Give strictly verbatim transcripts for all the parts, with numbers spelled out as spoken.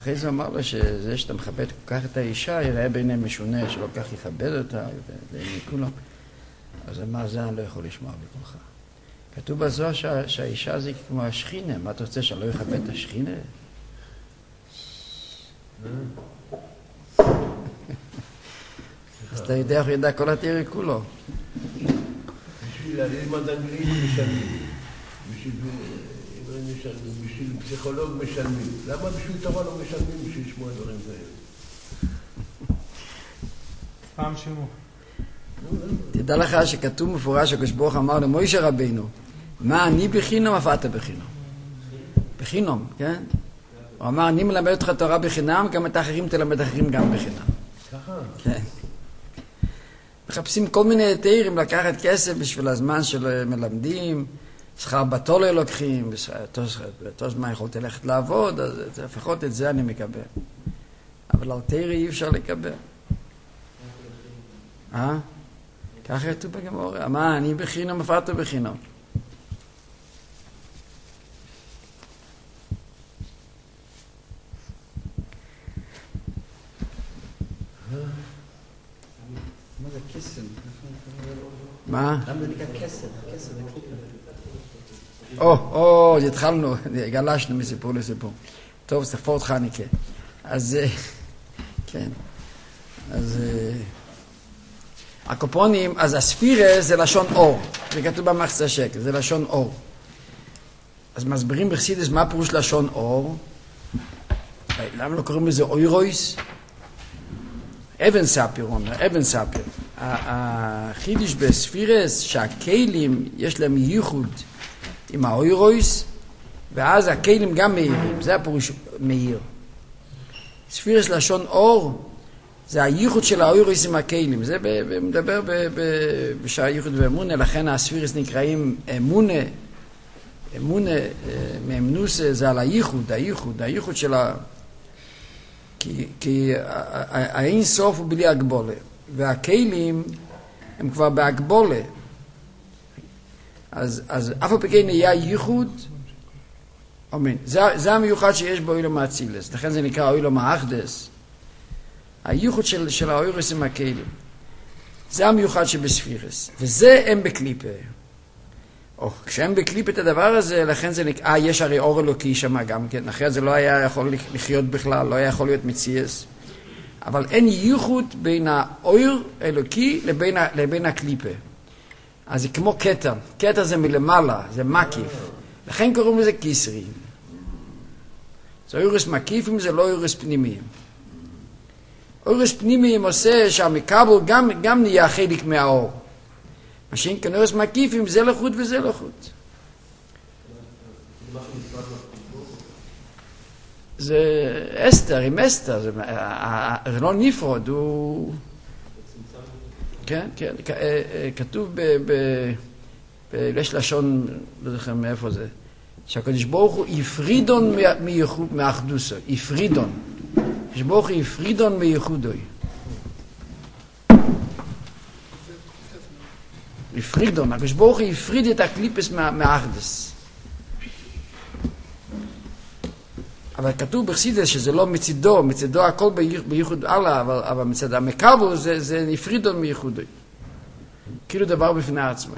אחרי זה אמר לו שזה שאתה מכבד כל כך את האישה, יראה ביניהם משונה, שלא כך יכבד אותה, וכולם. אז אמר, זה אני לא יכול לשמוע בקולך. כתוב בזוהר שה, שהאישה זה כמו השכינה, מה אתה רוצה, שאני לא יכבד את השכינה? אז אתה יודע איך ידע כל התיאורי כולו. בשביל ללמוד אנגלית משלמים. בשביל פסיכולוג משלמים. למה בשביל תורה לא משלמים בשביל לשמוע דברים כאלה? פעם שמו. תדע לך שכתוב מפורש הקדוש ברוך אמר למשה רבינו, מה אני בחינם אף אתה בחינם. בחינם, כן? הוא אמר, אני מלמד אותך תורה בחינם, גם את האחרים תלמד אחרים גם בחינם. ככה? כן. מחפשים כל מיני תירים לקחת כסף בשביל הזמן של מלמדים, שכר בתולה לוקחים, באותו זמן יכולתי ללכת לעבוד, אז לפחות את זה אני מקבל. אבל על תירי אי אפשר לקבל. אה? ככה כתוב בגמרא. מה, אני בחינם, אף אתה בחינם. מה זה קסם? מה? למה זה נקרא קסם? קסם זה קליפה. או, או, התחלנו, גלשנו מסיפור לסיפור. טוב, ספורט חניקה. אז, כן. אז, הקופונים, אז הספירה זה לשון אור. זה כתוב במחסה שקל, זה לשון אור. אז מסבירים בחסידות מה פירוש לשון אור. למה לא קוראים לזה אוירויס? אבן ספיר, הוא אומר, אבן ספיר. החידוש בספירס שהכלים יש להם ייחוד עם האוירויס, ואז הכלים גם מאירים, זה הפירוש מאיר. ספירס לשון אור, זה הייחוד של האוירויס עם הכלים, זה מדבר בשעה ייחוד ואמונה, לכן הספירס נקראים אמונה, אמונה, מאמנוסה, זה על הייחוד, הייחוד, הייחוד של ה... כי, כי האין סוף הוא בלי הגבולה, והכלים הם כבר בהגבולה. אז, אז אף הפגן נהיה ייחוד, אמן. זה, זה המיוחד שיש באוילום האצילס, לכן זה נקרא אוילום האחדס. הייחוד של, של האוירס עם הכלים. זה המיוחד שבספירס, וזה הם בקליפה. או, כשהם בקליפ את הדבר הזה, לכן זה נקרא, אה, יש הרי אור אלוקי שם גם כן, אחרת זה לא היה יכול לחיות בכלל, לא היה יכול להיות מציאס. אבל אין ייחוד בין האור אלוקי לבין, לבין הקליפה. אז זה כמו קטע, קטע זה מלמעלה, זה מקיף. לכן קוראים לזה כיסרי. זה אורס מקיפים, זה לא אורס פנימיים. אורס פנימיים עושה שהמקבל גם, גם נהיה חלק מהאור. מה שאין כאן אורס מקיפים, זה לחוד וזה לחוד. זה אסתר, עם אסתר, זה לא נפרד, הוא... כן, כן, כתוב ב... יש לשון, לא זוכר מאיפה זה, שהקדוש ברוך הוא יפרידון מאחדוסו, יפרידון. הקדוש ברוך הוא יפרידון מייחודוי. יפרידון, הקדוש ברוך הוא יפריד את הקליפס מהאחדס. אבל כתוב בחסידות שזה לא מצידו, מצידו הכל בייחוד אללה, אבל, אבל מצד המקבל זה, זה יפרידון מייחודוי. כאילו דבר בפני עצמו.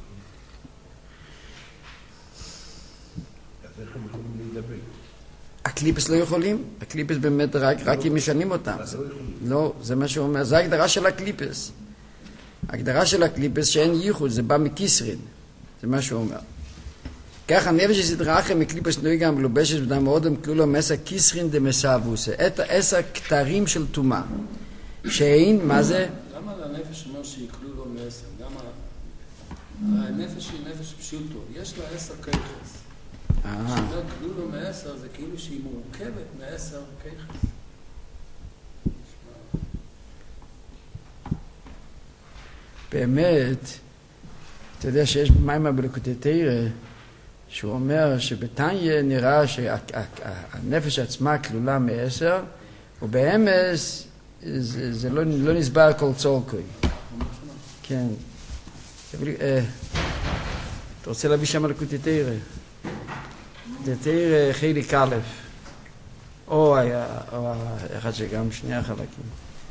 הקליפס לא יכולים, הקליפס באמת רק, רק אם משנים אותם. לא, זה מה שהוא אומר, זה ההגדרה של הקליפס. ההגדרה של הקליפס שאין ייחוד, זה בא מכיסרין. זה מה שהוא אומר. ככה נפש הסדרה אחרי מקליפס נוי גם מלובשת בדם אודם כלולו מסע כיסרין דמסאבוסה. את עשר כתרים של תומה. שאין, מה זה? למה הנפש אומר שיקלו לו מעשר? למה? הנפש היא נפש פשוטו. יש לה עשר כיחס. כשאומר כלו לו מעשר זה כאילו שהיא מורכבת מעשר כיחס. באמת, אתה יודע שיש במים בליקוטי תורה, שהוא אומר שבתניא נראה שהנפש עצמה כלולה מעשר, ובאמס זה, זה לא, לא נסבר כל צורכוי. כן. אתה רוצה להביא שם בליקוטי תורה? זה תורה חלק א', או היה, או אחד שגם שני החלקים.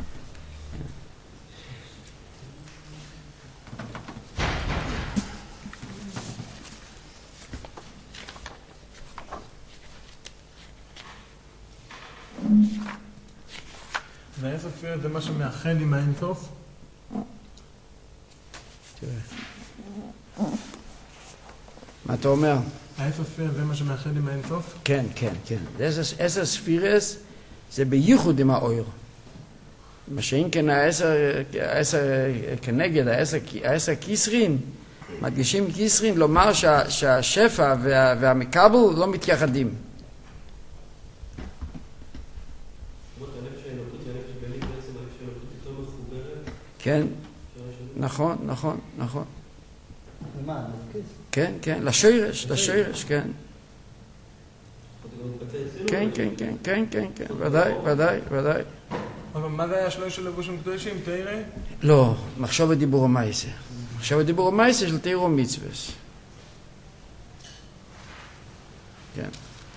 והאיפה פייר זה מה שמאחד עם האינסוף? תראה. מה אתה אומר? האיפה פייר זה מה שמאחד עם האינסוף? כן, כן, כן. עשר ספירס זה בייחוד עם האויר. מה שאין כן העשר כנגד, העשר כיסרין, מדגישים כיסרין, לומר שהשפע והמקבל לא מתייחדים. כן, נכון, נכון, נכון. מה, כן, כן, לשורש, לשורש, כן. כן, כן, כן, כן, כן, כן, ודאי, ודאי, ודאי. אבל מה זה היה שלוש של לבושים קדושים, תראה? לא, מחשוב ודיבור ומייסה. מחשוב ודיבור ומייסה של תירו מצווס. כן.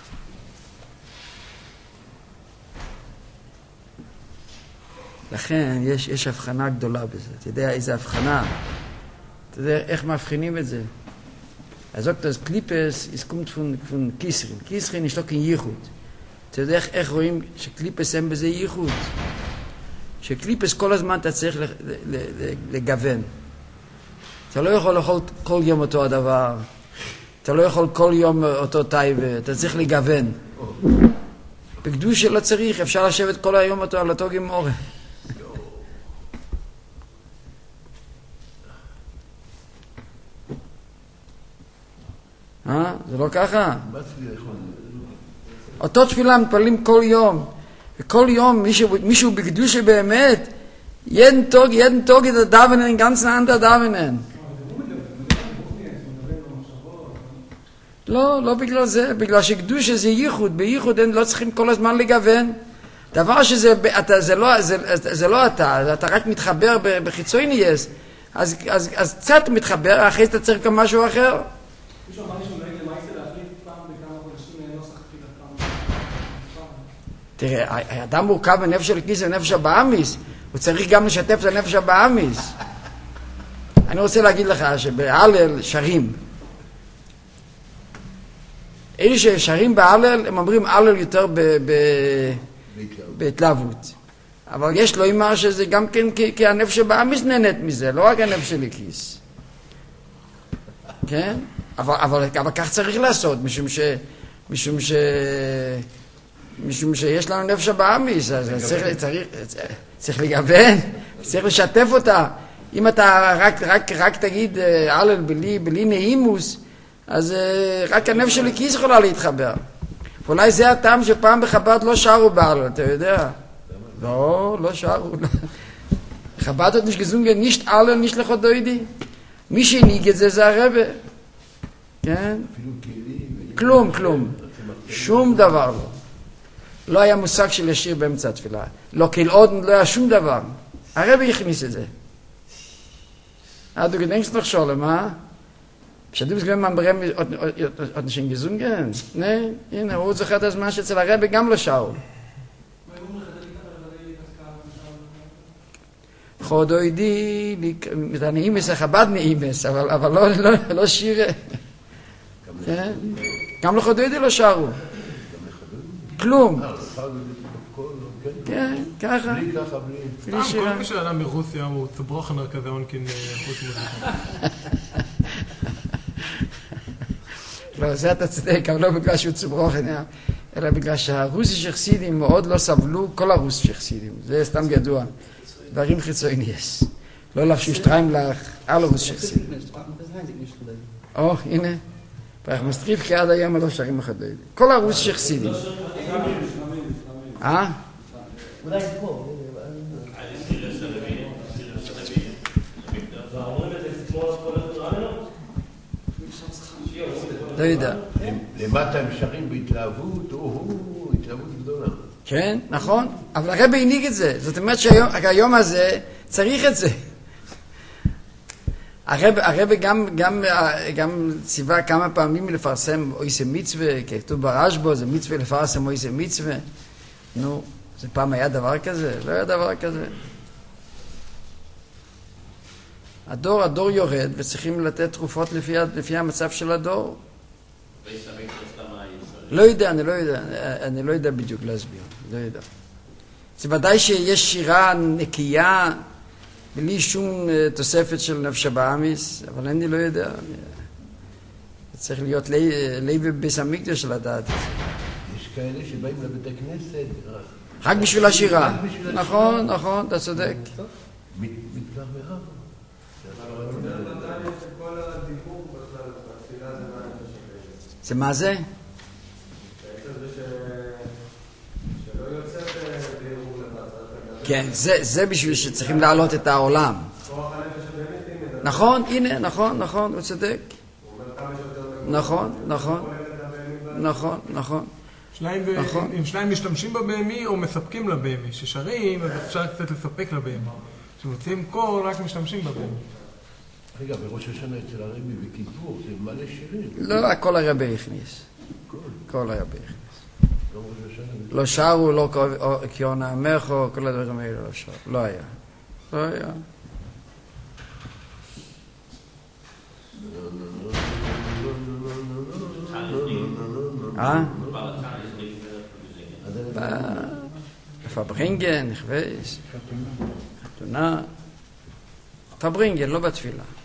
לכן יש, יש הבחנה גדולה בזה. אתה יודע איזה הבחנה? אתה יודע איך מבחינים את זה? אז sagt das Klippes, es kommt von, von Kisrin. Kisrin ist doch kein Yichud. אתה יודע איך, איך רואים שקליפס הם בזה ייחוד? שקליפס כל הזמן אתה צריך לגוון. אתה לא יכול לאכול כל יום אותו הדבר. אתה לא יכול כל יום אותו טייבה. אתה צריך לגוון. בקדוש שלא צריך, אפשר לשבת כל היום אותו על אותו גמורה. אה? זה לא ככה? אותו תפילה מתפללים כל יום, וכל יום מישהו, מישהו בקדושה באמת, jeden Tag, jeden Tag ist der Davenen ein ganz anderer Davenen. לא, לא בגלל זה, בגלל שקדושה זה ייחוד, בייחוד הם לא צריכים כל הזמן לגוון. דבר שזה, אתה, זה לא, זה, זה לא אתה, אתה רק מתחבר בחיצוניוס, אז, אז, אז קצת מתחבר, אחרי זה אתה צריך גם משהו אחר. מישהו אמר לי שהוא נוהג למעשה להחליף פעם בכמה חודשים נוסח תפילת פעם. תראה, האדם מורכב בנפש של כיס ונפש הבאמיס, הוא צריך גם לשתף את הנפש הבאמיס. אני רוצה להגיד לך שבהלל שרים. אלה ששרים בהלל, הם אומרים הלל יותר בהתלהבות. אבל יש לו אמר שזה גם כן כי הנפש הבאמיס נהנית מזה, לא רק הנפש של כיס. כן? אבל, אבל, אבל כך צריך לעשות, משום ש... משום ש... משום שיש לנו נפש הבאמיס, אז צריך, צריך, צריך לגוון, צריך לשתף אותה. אם אתה רק, רק, רק תגיד הלל בלי, בלי נעימוס, אז רק הנפש של כיס יכולה להתחבר. ואולי זה הטעם שפעם בחב"ד לא שרו בהלל, אתה יודע? לא, לא שרו. חב"ד עוד נשגזונגן, נישט הלל, נישט לחודוידי. מי שהנהיג את זה זה הרבה. כן? כלום, כלום. שום דבר לא. לא היה מושג של ישיר באמצע התפילה. לא כלעודן, לא היה שום דבר. הרבי הכניס את זה. du gedenkst noch schon, ma? כשאתם מסגרים מאמברם עוד נשאים גזונגן? נה, הנה, הוא זוכר את הזמן שאצל הרבי גם לא שרו. חודוידי, נעימס, החב"ד נעימס, אבל לא שיר... גם לחודוידי לא שרו. כלום. כן, ככה. פעם כל כשאדם מרוסיה הוא צברוכנר כזה אונקין חוץ מוזיקה. לא, זה אתה צדק, אבל לא בגלל שהוא צברוכנר, אלא בגלל שהרוסי שחסידים מאוד לא סבלו, כל הרוסי שחסידים, זה סתם ידוע. דברים חיצוניים יש. לא לחשו שטריים לך, על הרוסי שחסידים. או, הנה. פרח מסטריף כי עד היום לא שרים החדוידים. כל הרוסי שחסידים. אה? אולי פה. לא יודע. למטה הם שרים בהתלהבות, או, התלהבות גדולה. כן, נכון. אבל הרבי הנהיג את זה. זאת אומרת שהיום הזה צריך את זה. הרבי גם, גם, גם ציווה כמה פעמים לפרסם אויסה מצווה, כתוב ברשב"א, זה מצווה לפרסם אויסה מצווה. נו, זה פעם היה דבר כזה? לא היה דבר כזה. הדור, הדור יורד, וצריכים לתת תרופות לפי, לפי המצב של הדור. לא יודע, אני לא יודע, אני לא יודע בדיוק להסביר, לא יודע. זה ודאי שיש שירה נקייה, בלי שום תוספת של נפש הבאמיס, אבל אני לא יודע. צריך להיות לב בביס המקדש לדעת. יש כאלה שבאים לבית הכנסת רק בשביל השירה. נכון, נכון, אתה צודק. מתפלח מרב. זה מה זה? כן, זה בשביל שצריכים להעלות את העולם. נכון, הנה, נכון, נכון, הוא צודק. נכון, נכון, נכון, נכון. אם שניים משתמשים בבהמי או מספקים לבהמי, ששרים, אז אפשר קצת לספק לבהמי. כשמוצאים קול, רק משתמשים בבהמי. רגע, בראש השנה אצל הרבי בכיפור, זה מלא שירים. לא, הכל הרבי הכניס. כל הרבי הכניס. לא שרו, לא קיונה המחו, כל הדברים האלה לא שרו. לא היה. לא היה. אה? פברינגן, נכוויס, חתונה. פברינגן, לא בתפילה.